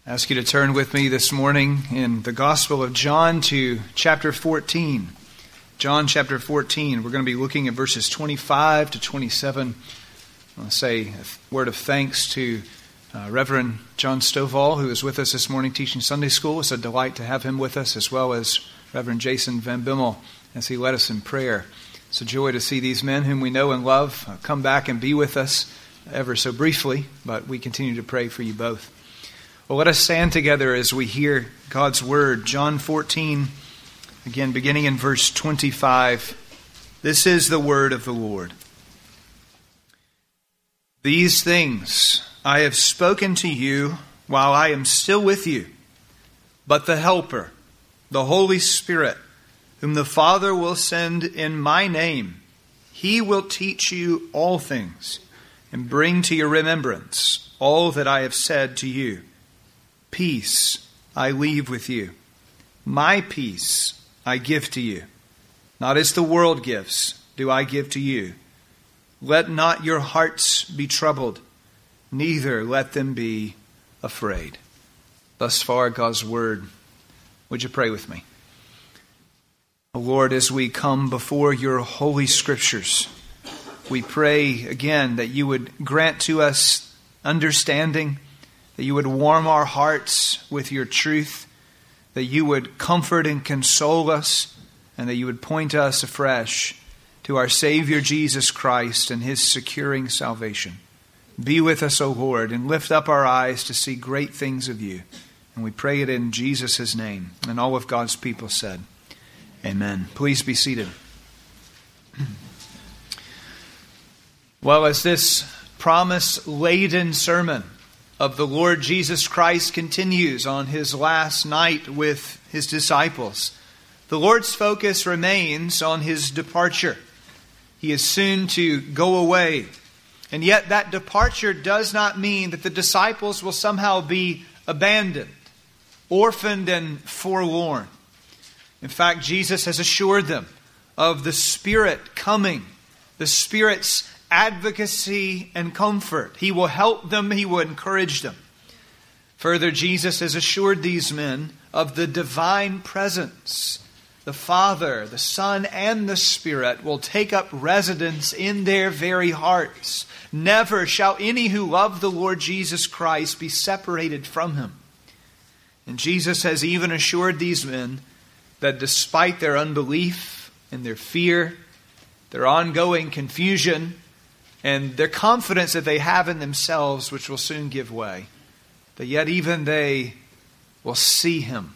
I ask you to turn with me this morning in the Gospel of John to chapter 14. John chapter 14. We're going to be looking at verses 25 to 27. I want to say a word of thanks to Reverend John Stovall, who is with us this morning teaching Sunday school. It's a delight to have him with us, as well as Reverend Jason Van Bimmel as he led us in prayer. It's a joy to see these men whom we know and love come back and be with us ever so briefly, but we continue to pray for you both. Well, let us stand together as we hear God's Word. John 14, again beginning in verse 25. This is the word of the Lord. These things I have spoken to you while I am still with you. But the Helper, the Holy Spirit, whom the Father will send in my name, He will teach you all things and bring to your remembrance all that I have said to you. Peace I leave with you. My peace I give to you. Not as the world gives, do I give to you. Let not your hearts be troubled, neither let them be afraid. Thus far, God's Word. Would you pray with me? O Lord, as we come before your holy Scriptures, we pray again that you would grant to us understanding, that you would warm our hearts with your truth, that you would comfort and console us, and that you would point us afresh to our Savior Jesus Christ and His securing salvation. Be with us, O Lord, and lift up our eyes to see great things of you. And we pray it in Jesus' name. And all of God's people said, Amen. Please be seated. Well, as this promise-laden sermon of the Lord Jesus Christ continues on His last night with His disciples, the Lord's focus remains on His departure. He is soon to go away. And yet that departure does not mean that the disciples will somehow be abandoned, orphaned, and forlorn. In fact, Jesus has assured them of the Spirit coming, the Spirit's advocacy and comfort. He will help them. He will encourage them. Further, Jesus has assured these men of the divine presence. The Father, the Son, and the Spirit will take up residence in their very hearts. Never shall any who love the Lord Jesus Christ be separated from Him. And Jesus has even assured these men that despite their unbelief and their fear, their ongoing confusion, and their confidence that they have in themselves, which will soon give way, that yet even they will see Him.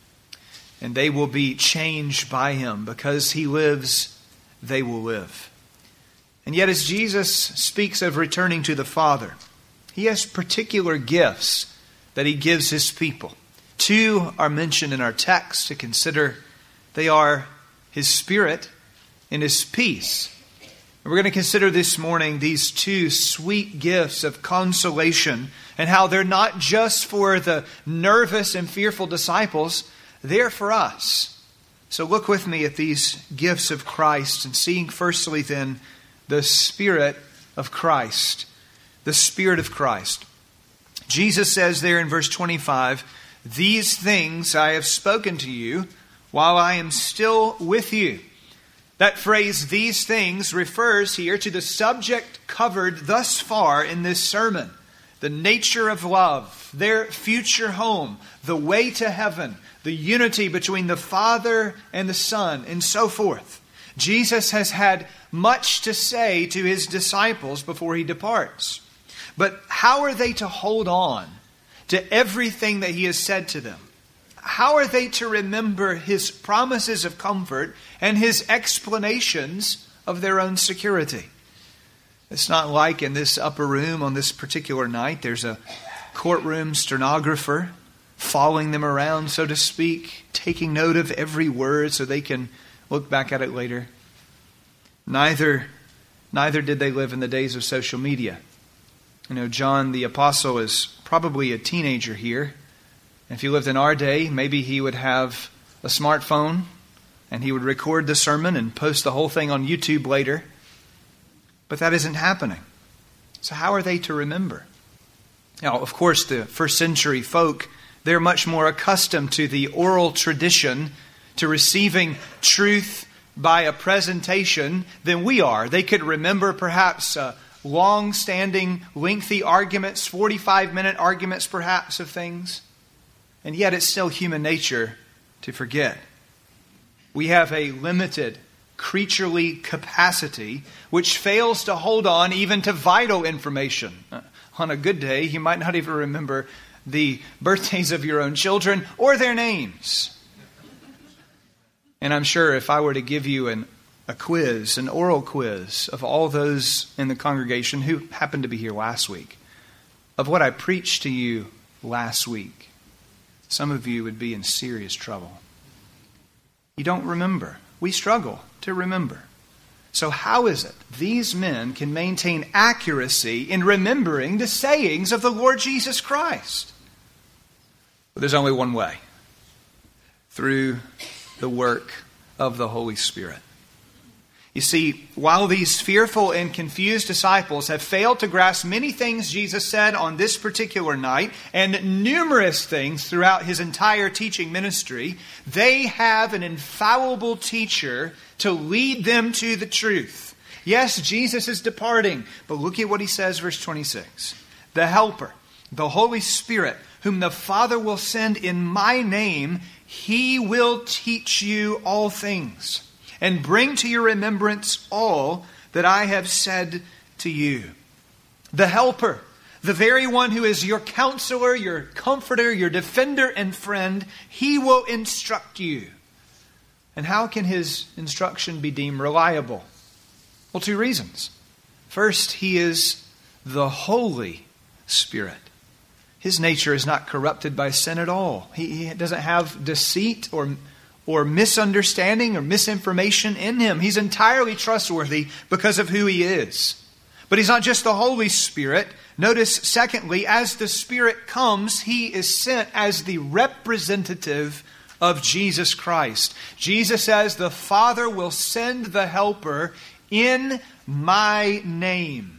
And they will be changed by Him. Because He lives, they will live. And yet as Jesus speaks of returning to the Father, He has particular gifts that He gives His people. Two are mentioned in our text to consider. They are His Spirit and His peace. We're going to consider this morning these two sweet gifts of consolation and how they're not just for the nervous and fearful disciples, they're for us. So look with me at these gifts of Christ and seeing firstly then the Spirit of Christ. The Spirit of Christ. Jesus says there in verse 25, "These things I have spoken to you while I am still with you." That phrase, "these things," refers here to the subject covered thus far in this sermon. The nature of love, their future home, the way to heaven, the unity between the Father and the Son, and so forth. Jesus has had much to say to His disciples before He departs. But how are they to hold on to everything that He has said to them? How are they to remember His promises of comfort and His explanations of their own security? It's not like in this upper room on this particular night, there's a courtroom stenographer following them around, so to speak, taking note of every word so they can look back at it later. Neither did they live in the days of social media. You know, John the Apostle is probably a teenager here. If he lived in our day, maybe he would have a smartphone and he would record the sermon and post the whole thing on YouTube later. But that isn't happening. So how are they to remember? Now, of course, the first century folk, they're much more accustomed to the oral tradition, to receiving truth by a presentation than we are. They could remember perhaps long-standing, lengthy arguments, 45-minute arguments perhaps of things. And yet it's still human nature to forget. We have a limited creaturely capacity which fails to hold on even to vital information. On a good day, you might not even remember the birthdays of your own children or their names. And I'm sure if I were to give you a quiz, an oral quiz of all those in the congregation who happened to be here last week, of what I preached to you last week, some of you would be in serious trouble. You don't remember. We struggle to remember. So how is it these men can maintain accuracy in remembering the sayings of the Lord Jesus Christ? Well, there's only one way. Through the work of the Holy Spirit. You see, while these fearful and confused disciples have failed to grasp many things Jesus said on this particular night and numerous things throughout his entire teaching ministry, they have an infallible teacher to lead them to the truth. Yes, Jesus is departing, but look at what he says, verse 26. The Helper, the Holy Spirit, whom the Father will send in my name, he will teach you all things and bring to your remembrance all that I have said to you. The Helper, the very one who is your counselor, your comforter, your defender and friend, he will instruct you. And how can his instruction be deemed reliable? Well, two reasons. First, he is the Holy Spirit. His nature is not corrupted by sin at all. He doesn't have deceit or misunderstanding or misinformation in him. He's entirely trustworthy because of who he is. But he's not just the Holy Spirit. Notice, secondly, as the Spirit comes, he is sent as the representative of Jesus Christ. Jesus says, the Father will send the Helper in my name.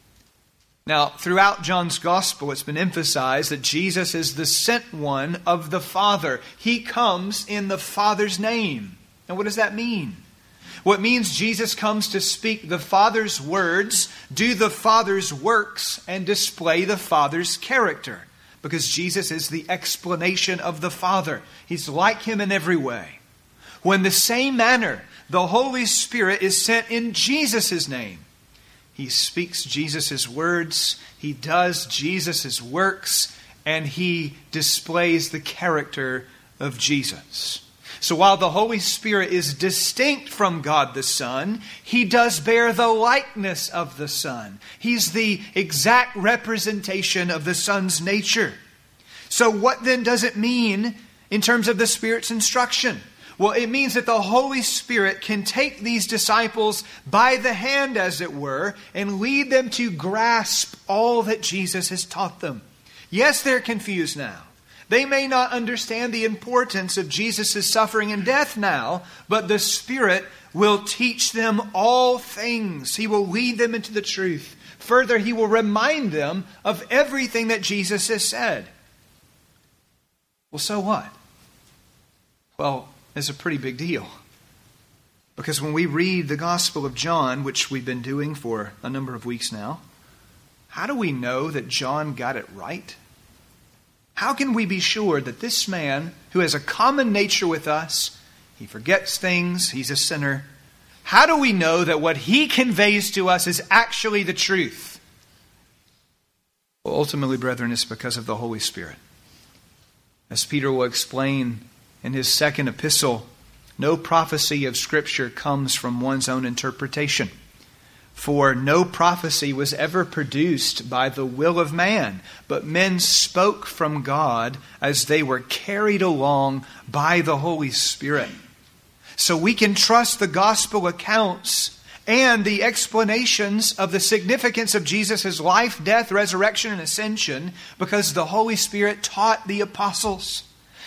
Now, throughout John's Gospel, it's been emphasized that Jesus is the sent one of the Father. He comes in the Father's name. And what does that mean? Well, it means Jesus comes to speak the Father's words, do the Father's works, and display the Father's character. Because Jesus is the explanation of the Father. He's like him in every way. Well, in the same manner, the Holy Spirit is sent in Jesus' name. He speaks Jesus' words, he does Jesus' works, and he displays the character of Jesus. So while the Holy Spirit is distinct from God the Son, he does bear the likeness of the Son. He's the exact representation of the Son's nature. So what then does it mean in terms of the Spirit's instruction? Well, it means that the Holy Spirit can take these disciples by the hand, as it were, and lead them to grasp all that Jesus has taught them. Yes, they're confused now. They may not understand the importance of Jesus' suffering and death now, but the Spirit will teach them all things. He will lead them into the truth. Further, he will remind them of everything that Jesus has said. Well, so what? Well, it's a pretty big deal. Because when we read the Gospel of John, which we've been doing for a number of weeks now, how do we know that John got it right? How can we be sure that this man, who has a common nature with us, he forgets things, he's a sinner, how do we know that what he conveys to us is actually the truth? Well, ultimately, brethren, it's because of the Holy Spirit. As Peter will explain in his second epistle, no prophecy of Scripture comes from one's own interpretation. For no prophecy was ever produced by the will of man, but men spoke from God as they were carried along by the Holy Spirit. So we can trust the gospel accounts and the explanations of the significance of Jesus' life, death, resurrection, and ascension because the Holy Spirit taught the apostles.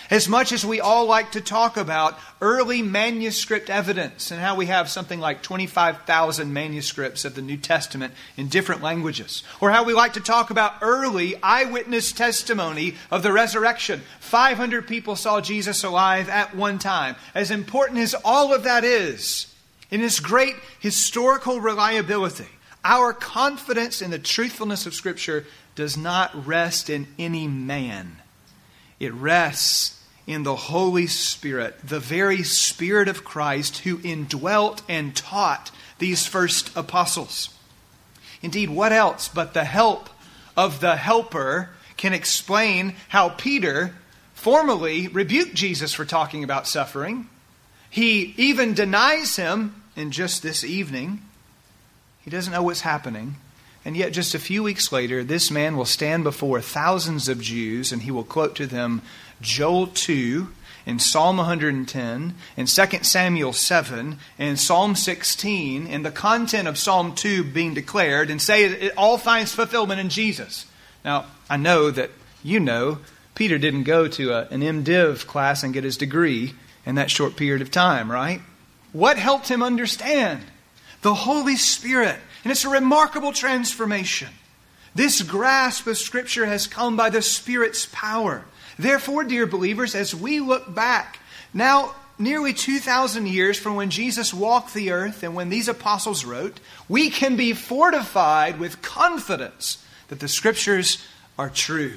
As much as we all like to talk about early manuscript evidence and how we have something like 25,000 manuscripts of the New Testament in different languages, or how we like to talk about early eyewitness testimony of the resurrection. 500 people saw Jesus alive at one time. As important as all of that is, in its great historical reliability, our confidence in the truthfulness of Scripture does not rest in any man. It rests in the Holy Spirit, the very Spirit of Christ who indwelt and taught these first apostles. Indeed, what else but the help of the Helper can explain how Peter formally rebuked Jesus for talking about suffering. He even denies him in just this evening. He doesn't know what's happening. And yet just a few weeks later, this man will stand before thousands of Jews and he will quote to them Joel 2 and Psalm 110 and 2 Samuel 7 and Psalm 16 and the content of Psalm 2 being declared and say it all finds fulfillment in Jesus. Now, I know that you know Peter didn't go to an MDiv class and get his degree in that short period of time, right? What helped him understand? The Holy Spirit. And it's a remarkable transformation. This grasp of Scripture has come by the Spirit's power. Therefore, dear believers, as we look back, now nearly 2,000 years from when Jesus walked the earth and when these apostles wrote, we can be fortified with confidence that the Scriptures are true.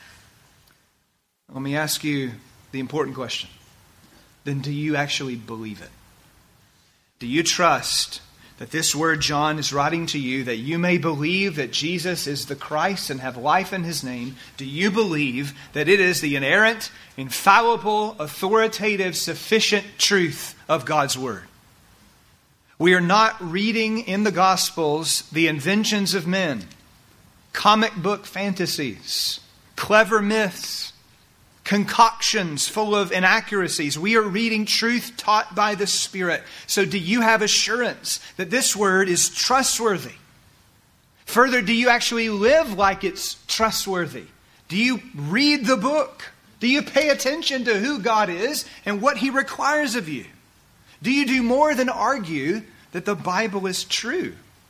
Let me ask you the important question. Then do you actually believe it? Do you trust that this word John is writing to you, that you may believe that Jesus is the Christ and have life in His name? Do you believe that it is the inerrant, infallible, authoritative, sufficient truth of God's Word? We are not reading in the Gospels the inventions of men, comic book fantasies, clever myths, concoctions full of inaccuracies. We are reading truth taught by the Spirit. So do you have assurance that this word is trustworthy? Further, do you actually live like it's trustworthy? Do you read the book? Do you pay attention to who God is and what He requires of you? Do you do more than argue that the Bible is true?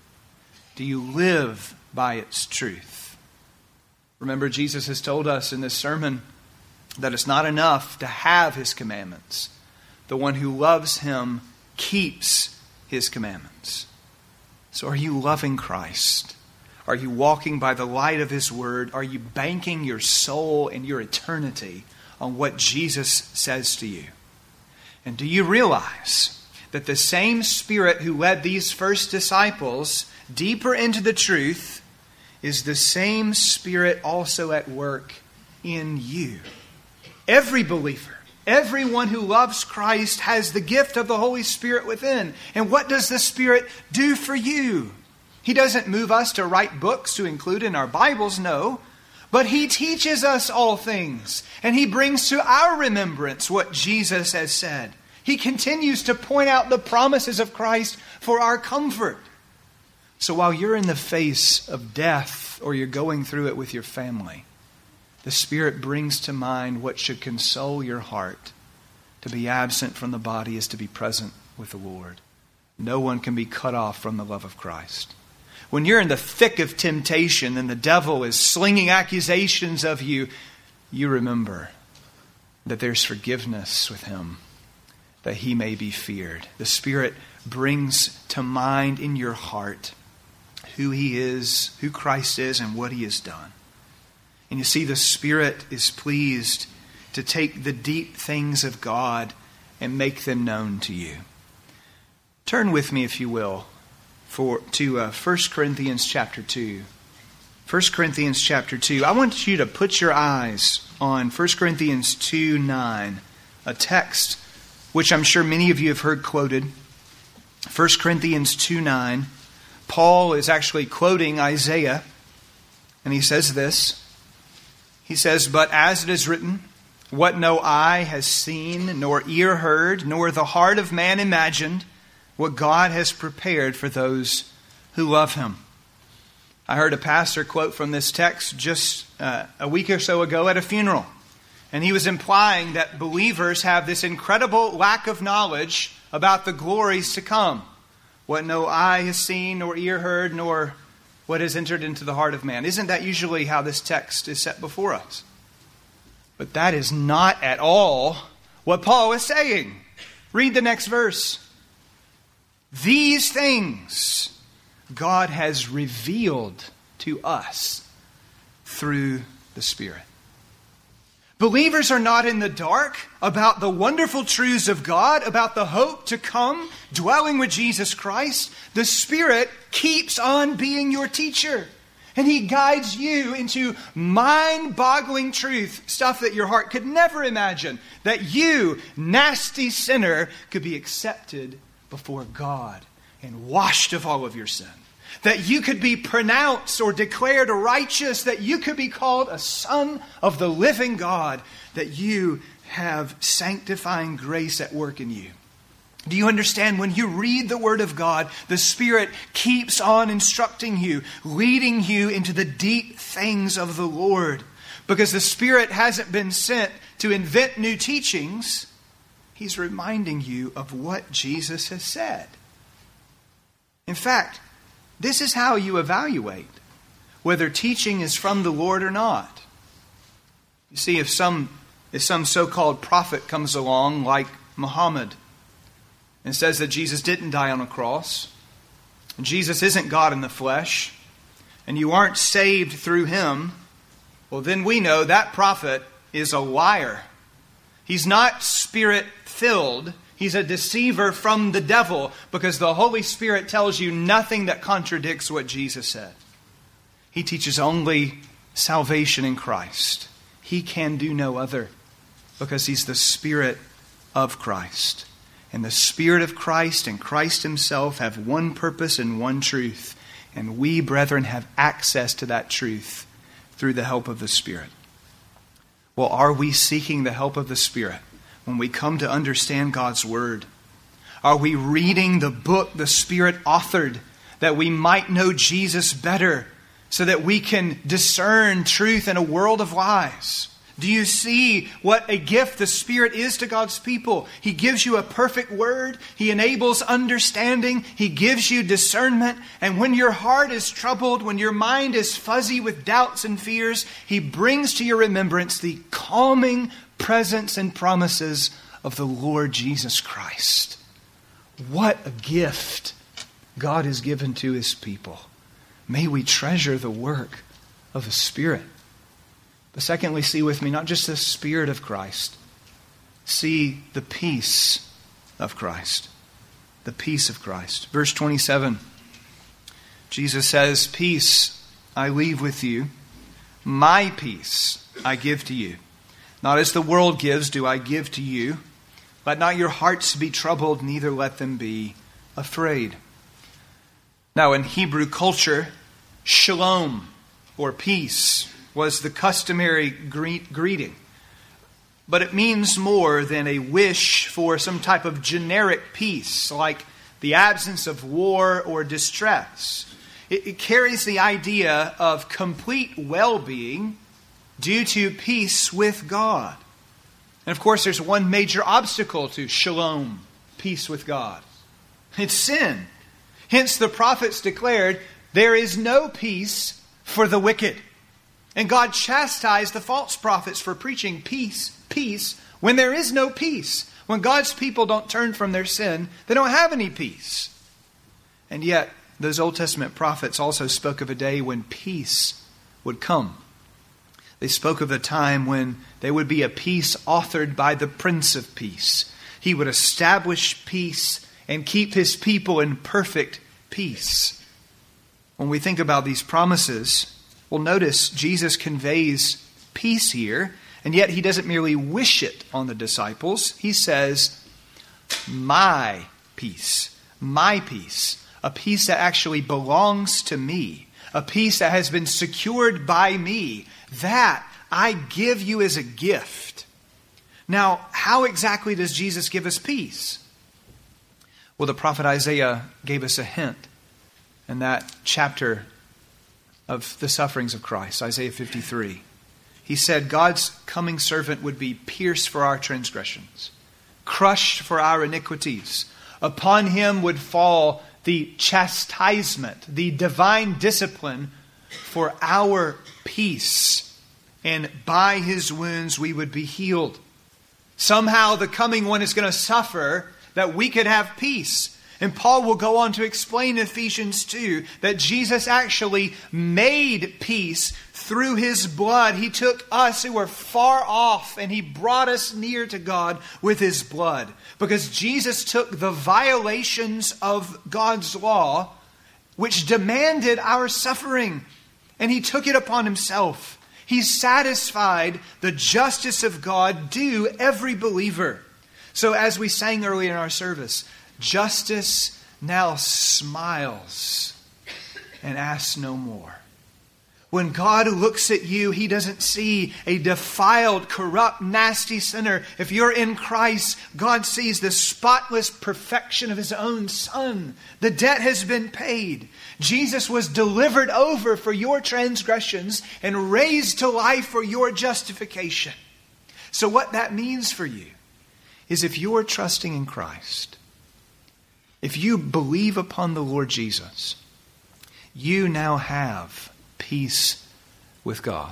Do you live by its truth? Remember, Jesus has told us in this sermon that it's not enough to have His commandments. The one who loves Him keeps His commandments. So are you loving Christ? Are you walking by the light of His Word? Are you banking your soul and your eternity on what Jesus says to you? And do you realize that the same Spirit who led these first disciples deeper into the truth is the same Spirit also at work in you? Every believer, everyone who loves Christ has the gift of the Holy Spirit within. And what does the Spirit do for you? He doesn't move us to write books to include in our Bibles, no. But He teaches us all things. And He brings to our remembrance what Jesus has said. He continues to point out the promises of Christ for our comfort. So while you're in the face of death or you're going through it with your family, the Spirit brings to mind what should console your heart. To be absent from the body is to be present with the Lord. No one can be cut off from the love of Christ. When you're in the thick of temptation and the devil is slinging accusations of you, you remember that there's forgiveness with Him, that He may be feared. The Spirit brings to mind in your heart who He is, who Christ is, and what He has done. And you see, the Spirit is pleased to take the deep things of God and make them known to you. Turn with me, if you will, to 1 Corinthians chapter 2. 1 Corinthians chapter 2. I want you to put your eyes on 1 Corinthians 2:9, a text which I'm sure many of you have heard quoted. 1 Corinthians 2:9. Paul is actually quoting Isaiah, and he says this. He says, "But as it is written, what no eye has seen, nor ear heard, nor the heart of man imagined, what God has prepared for those who love Him." I heard a pastor quote from this text just a week or so ago at a funeral. And he was implying that believers have this incredible lack of knowledge about the glories to come. What no eye has seen, nor ear heard, nor what has entered into the heart of man. Isn't that usually how this text is set before us? But that is not at all what Paul is saying. Read the next verse. These things God has revealed to us through the Spirit. Believers are not in the dark about the wonderful truths of God, about the hope to come, dwelling with Jesus Christ. The Spirit keeps on being your teacher. And He guides you into mind-boggling truth, stuff that your heart could never imagine, that you, nasty sinner, could be accepted before God and washed of all of your sin. That you could be pronounced or declared righteous, that you could be called a son of the living God, that you have sanctifying grace at work in you. Do you understand? When you read the Word of God, the Spirit keeps on instructing you, leading you into the deep things of the Lord. Because the Spirit hasn't been sent to invent new teachings. He's reminding you of what Jesus has said. In fact, this is how you evaluate whether teaching is from the Lord or not. You see, if some so-called prophet comes along like Muhammad and says that Jesus didn't die on a cross, and Jesus isn't God in the flesh, and you aren't saved through him, well, then we know that prophet is a liar. He's not Spirit-filled. He's a deceiver from the devil, because the Holy Spirit tells you nothing that contradicts what Jesus said. He teaches only salvation in Christ. He can do no other, because He's the Spirit of Christ. And the Spirit of Christ and Christ Himself have one purpose and one truth. And we, brethren, have access to that truth through the help of the Spirit. Well, are we seeking the help of the Spirit when we come to understand God's Word? Are we reading the book the Spirit authored that we might know Jesus better, so that we can discern truth in a world of lies? Do you see what a gift the Spirit is to God's people? He gives you a perfect Word. He enables understanding. He gives you discernment. And when your heart is troubled, when your mind is fuzzy with doubts and fears, He brings to your remembrance the calming presence and promises of the Lord Jesus Christ. What a gift God has given to His people. May we treasure the work of the Spirit. But secondly, see with me not just the Spirit of Christ. See the peace of Christ. The peace of Christ. Verse 27. Jesus says, "Peace I leave with you. My peace I give to you. Not as the world gives do I give to you. Let not your hearts be troubled, neither let them be afraid." Now, in Hebrew culture, shalom, or peace, was the customary greeting. But it means more than a wish for some type of generic peace, like the absence of war or distress. It carries the idea of complete well-being due to peace with God. And of course, there's one major obstacle to shalom, peace with God. It's sin. Hence, the prophets declared, there is no peace for the wicked. And God chastised the false prophets for preaching peace, peace, when there is no peace. When God's people don't turn from their sin, they don't have any peace. And yet, those Old Testament prophets also spoke of a day when peace would come. They spoke of a time when there would be a peace authored by the Prince of Peace. He would establish peace and keep His people in perfect peace. When we think about these promises, well, notice Jesus conveys peace here, and yet He doesn't merely wish it on the disciples. He says, my peace, a peace that actually belongs to me, a peace that has been secured by me, that I give you as a gift. Now, how exactly does Jesus give us peace? Well, the prophet Isaiah gave us a hint in that chapter of the sufferings of Christ, Isaiah 53. he said God's coming servant would be pierced for our transgressions, crushed for our iniquities. Upon him would fall the chastisement, the divine discipline for our peace. And by his wounds we would be healed. Somehow the coming one is going to suffer that we could have peace. And Paul will go on to explain in Ephesians 2 that Jesus actually made peace through his blood. He took us who were far off and he brought us near to God with his blood. Because Jesus took the violations of God's law, which demanded our suffering, and he took it upon himself. He satisfied the justice of God due every believer. So as we sang earlier in our service, justice now smiles and asks no more. When God looks at you, he doesn't see a defiled, corrupt, nasty sinner. If you're in Christ, God sees the spotless perfection of his own Son. The debt has been paid. Jesus was delivered over for your transgressions and raised to life for your justification. So what that means for you is if you're trusting in Christ, if you believe upon the Lord Jesus, you now have peace with God.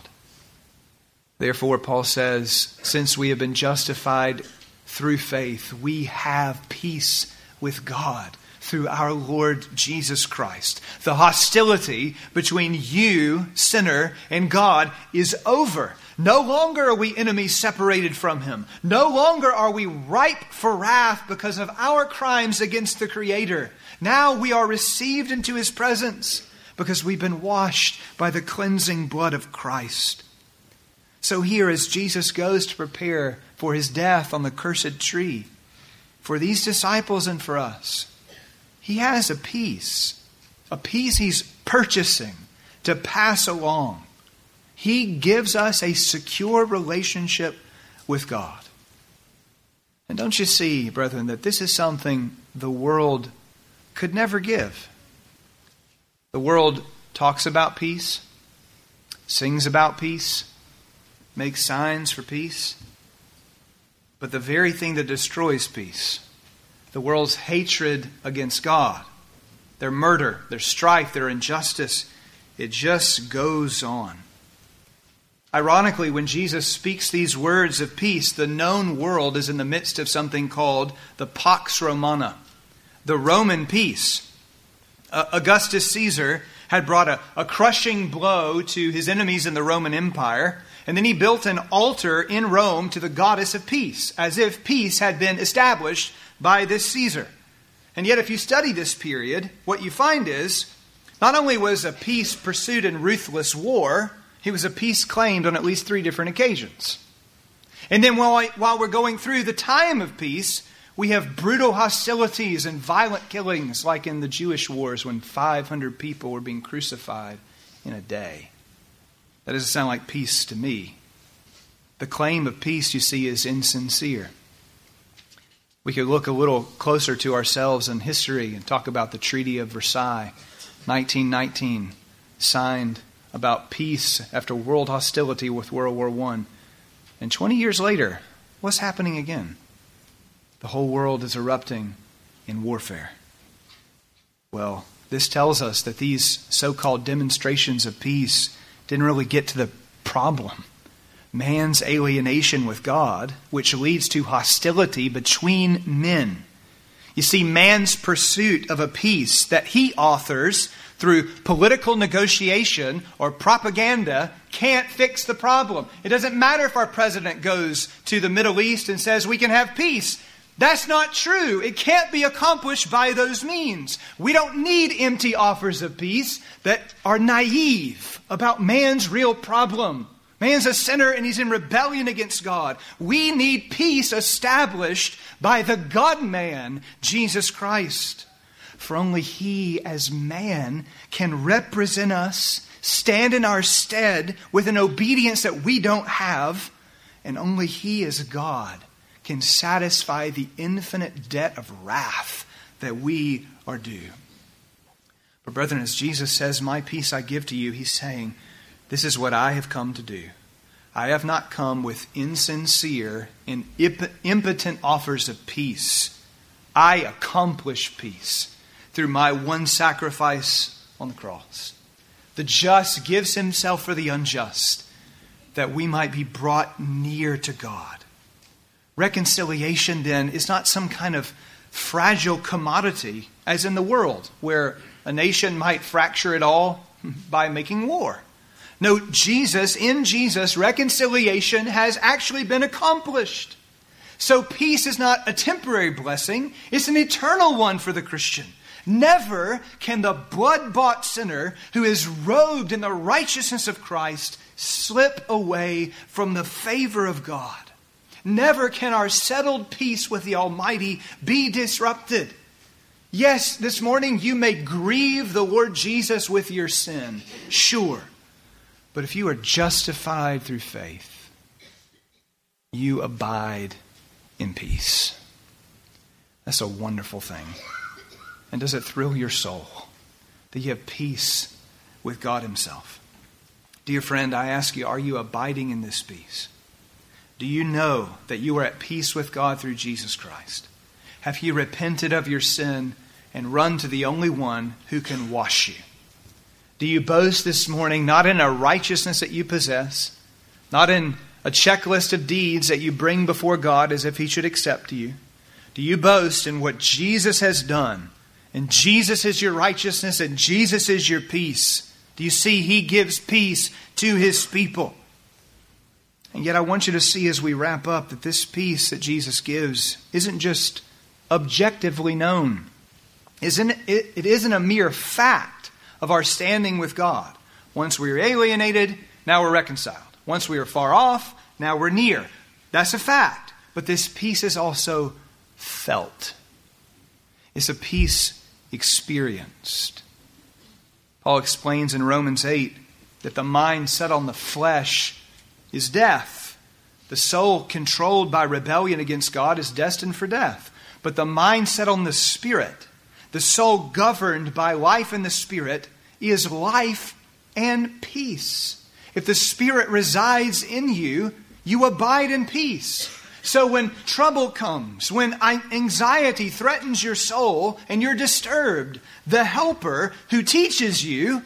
Therefore, Paul says, since we have been justified through faith, we have peace with God through our Lord Jesus Christ. The hostility between you, sinner, and God is over. No longer are we enemies separated from him. No longer are we ripe for wrath because of our crimes against the Creator. Now we are received into his presence because we've been washed by the cleansing blood of Christ. So here, as Jesus goes to prepare for his death on the cursed tree, for these disciples and for us, he has a peace he's purchasing to pass along. He gives us a secure relationship with God. And don't you see, brethren, that this is something the world could never give? The world talks about peace, sings about peace, makes signs for peace. But the very thing that destroys peace, the world's hatred against God, their murder, their strife, their injustice, it just goes on. Ironically, when Jesus speaks these words of peace, the known world is in the midst of something called the Pax Romana, the Roman peace. Augustus Caesar had brought a crushing blow to his enemies in the Roman Empire, and then he built an altar in Rome to the goddess of peace, as if peace had been established by this Caesar. And yet if you study this period, what you find is, not only was a peace pursued in ruthless war, it was a peace claimed on at least 3 different occasions. And then while we're going through the time of peace, we have brutal hostilities and violent killings, like in the Jewish wars when 500 people were being crucified in a day. That doesn't sound like peace to me. The claim of peace, you see, is insincere. We could look a little closer to ourselves in history and talk about the Treaty of Versailles, 1919, signed about peace after world hostility with World War I. And 20 years later, what's happening again? The whole world is erupting in warfare. Well, this tells us that these so-called demonstrations of peace didn't really get to the problem. Man's alienation with God, which leads to hostility between men. You see, man's pursuit of a peace that he authors through political negotiation or propaganda can't fix the problem. It doesn't matter if our president goes to the Middle East and says we can have peace. That's not true. It can't be accomplished by those means. We don't need empty offers of peace that are naive about man's real problem. Man's a sinner and he's in rebellion against God. We need peace established by the God-man, Jesus Christ. For only he, as man, can represent us, stand in our stead with an obedience that we don't have, and only he, as God, can satisfy the infinite debt of wrath that we are due. But brethren, as Jesus says, "My peace I give to you," he's saying, this is what I have come to do. I have not come with insincere and impotent offers of peace. I accomplish peace through my one sacrifice on the cross. The just gives himself for the unjust, that we might be brought near to God. Reconciliation, then, is not some kind of fragile commodity, as in the world, where a nation might fracture it all by making war. No, in Jesus, reconciliation has actually been accomplished. So peace is not a temporary blessing, it's an eternal one for the Christian. Never can the blood-bought sinner who is robed in the righteousness of Christ slip away from the favor of God. Never can our settled peace with the Almighty be disrupted. Yes, this morning you may grieve the Lord Jesus with your sin, sure. But if you are justified through faith, you abide in peace. That's a wonderful thing. And does it thrill your soul that you have peace with God himself? Dear friend, I ask you, are you abiding in this peace? Do you know that you are at peace with God through Jesus Christ? Have you repented of your sin and run to the only one who can wash you? Do you boast this morning not in a righteousness that you possess, not in a checklist of deeds that you bring before God as if he should accept you? Do you boast in what Jesus has done? And Jesus is your righteousness and Jesus is your peace. Do you see he gives peace to his people? And yet I want you to see as we wrap up that this peace that Jesus gives isn't just objectively known. It isn't a mere fact of our standing with God. Once we were alienated, now we're reconciled. Once we were far off, now we're near. That's a fact. But this peace is also felt. It's a peace experienced. Paul explains in Romans 8 that the mind set on the flesh is death. The soul controlled by rebellion against God is destined for death. But the mind set on the Spirit, the soul governed by life in the Spirit, is life and peace. If the Spirit resides in you, you abide in peace. So when trouble comes, when anxiety threatens your soul and you're disturbed, the Helper who teaches you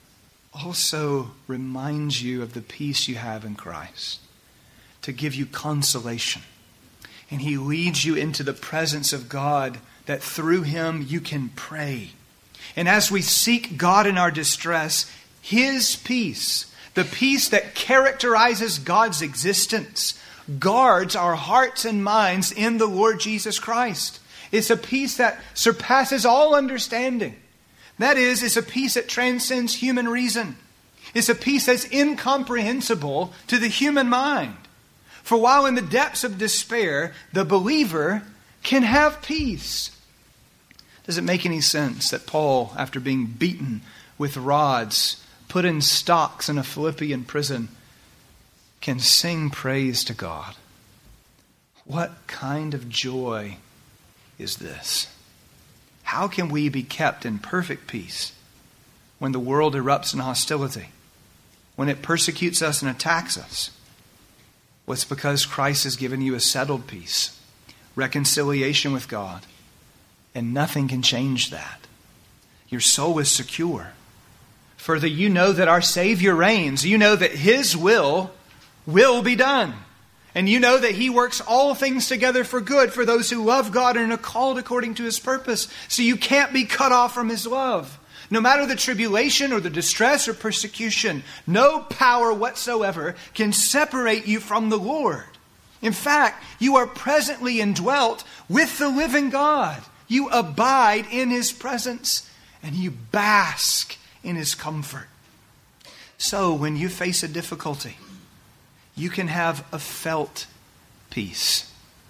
also reminds you of the peace you have in Christ, to give you consolation. And he leads you into the presence of God, that through him you can pray. And as we seek God in our distress, his peace, the peace that characterizes God's existence, guards our hearts and minds in the Lord Jesus Christ. It's a peace that surpasses all understanding. That is, it's a peace that transcends human reason. It's a peace that's incomprehensible to the human mind. For while in the depths of despair, the believer can have peace. Does it make any sense that Paul, after being beaten with rods, put in stocks in a Philippian prison, can sing praise to God? What kind of joy is this? How can we be kept in perfect peace when the world erupts in hostility, when it persecutes us and attacks us? Well, it's because Christ has given you a settled peace, reconciliation with God, and nothing can change that. Your soul is secure. Further, you know that our Savior reigns. You know that his will be done. And you know that he works all things together for good for those who love God and are called according to his purpose. So you can't be cut off from his love. No matter the tribulation or the distress or persecution, no power whatsoever can separate you from the Lord. In fact, you are presently indwelt with the living God. You abide in his presence and you bask in his comfort. So when you face a difficulty, you can have a felt peace.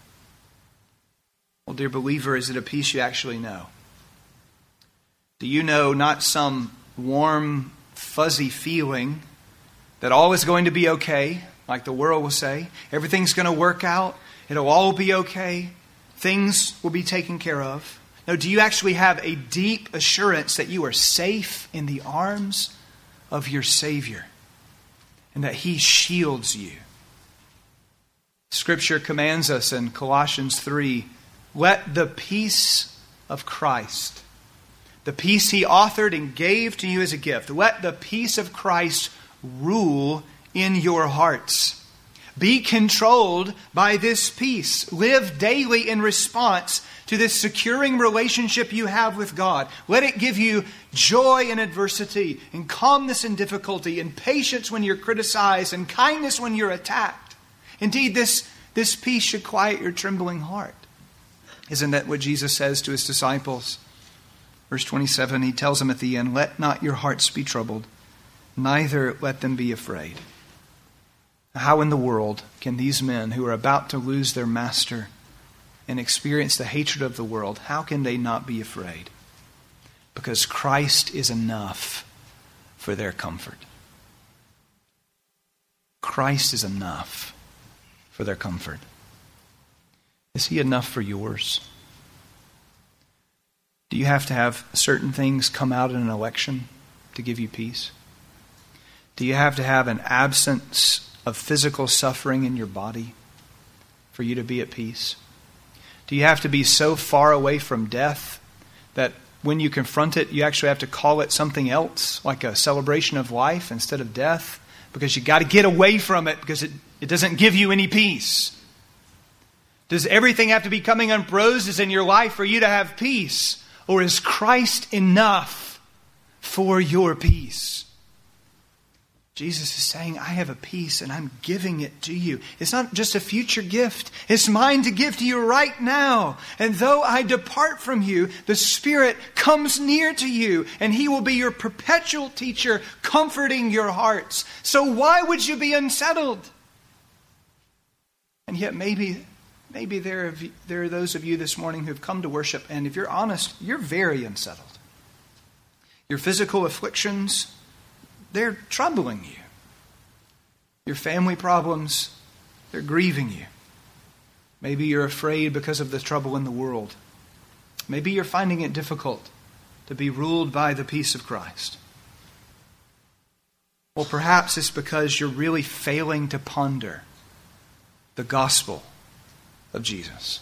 Well, dear believer, is it a peace you actually know? Do you know not some warm, fuzzy feeling that all is going to be okay, like the world will say? Everything's going to work out. It'll all be okay. Things will be taken care of. No, do you actually have a deep assurance that you are safe in the arms of your Savior and that he shields you Scripture commands us in Colossians 3, let the peace of Christ, the peace He authored and gave to you as a gift, let the peace of Christ rule in your hearts. Be controlled by this peace. Live daily in response to this securing relationship you have with God. Let it give you joy in adversity, and calmness in difficulty, and patience when you're criticized, and kindness when you're attacked. Indeed, this peace should quiet your trembling heart. Isn't that what Jesus says to His disciples? Verse 27, He tells them at the end, let not your hearts be troubled, neither let them be afraid. How in the world can these men who are about to lose their master and experience the hatred of the world, how can they not be afraid? Because Christ is enough for their comfort. Christ is enough for their comfort. Is He enough for yours? Do you have to have certain things come out in an election to give you peace? Do you have to have an absence of physical suffering in your body for you to be at peace? Do you have to be so far away from death that when you confront it, you actually have to call it something else, like a celebration of life instead of death? Because you got to get away from it because it doesn't give you any peace. Does everything have to be coming on roses in your life for you to have peace? Or is Christ enough for your peace? Jesus is saying, I have a peace and I'm giving it to you. It's not just a future gift. It's mine to give to you right now. And though I depart from you, the Spirit comes near to you and He will be your perpetual teacher, comforting your hearts. So why would you be unsettled? And yet maybe there are those of you this morning who have come to worship, and if you're honest, you're very unsettled. Your physical afflictions, they're troubling you. Your family problems, they're grieving you. Maybe you're afraid because of the trouble in the world. Maybe you're finding it difficult to be ruled by the peace of Christ. Well, perhaps it's because you're really failing to ponder the gospel of Jesus.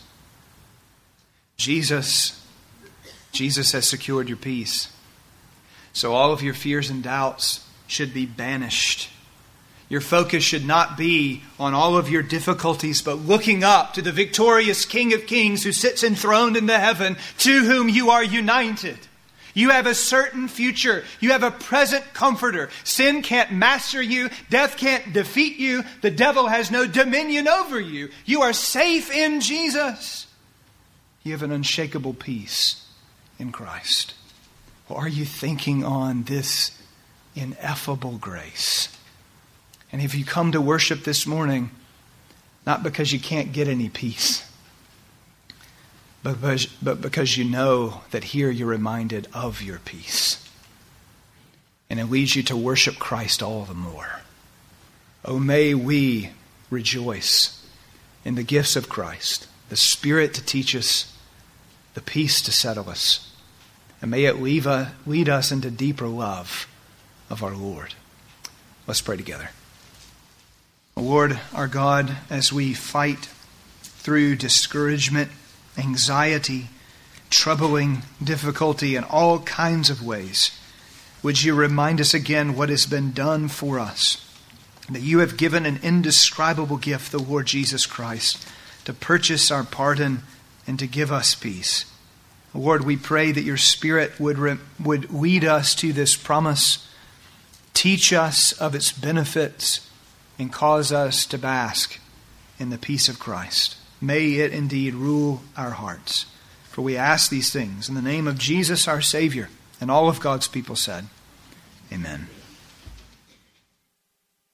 Jesus has secured your peace. So all of your fears and doubts should be banished. Your focus should not be on all of your difficulties, but looking up to the victorious King of Kings who sits enthroned in the heaven, to whom you are united. You have a certain future. You have a present comforter. Sin can't master you. Death can't defeat you. The devil has no dominion over you. You are safe in Jesus. You have an unshakable peace in Christ. Or are you thinking on this ineffable grace? And if you come to worship this morning, not because you can't get any peace, but because you know that here you're reminded of your peace. And it leads you to worship Christ all the more. Oh, may we rejoice in the gifts of Christ, the Spirit to teach us, the peace to settle us. And may it lead us into deeper love of our Lord. Let's pray together. Lord, our God, as we fight through discouragement, anxiety, troubling difficulty in all kinds of ways, would you remind us again what has been done for us, that you have given an indescribable gift, the Lord Jesus Christ, to purchase our pardon and to give us peace. Lord, we pray that your Spirit would lead us to this promise, teach us of its benefits, and cause us to bask in the peace of Christ. May it indeed rule our hearts. For we ask these things in the name of Jesus our Savior, and all of God's people said, Amen.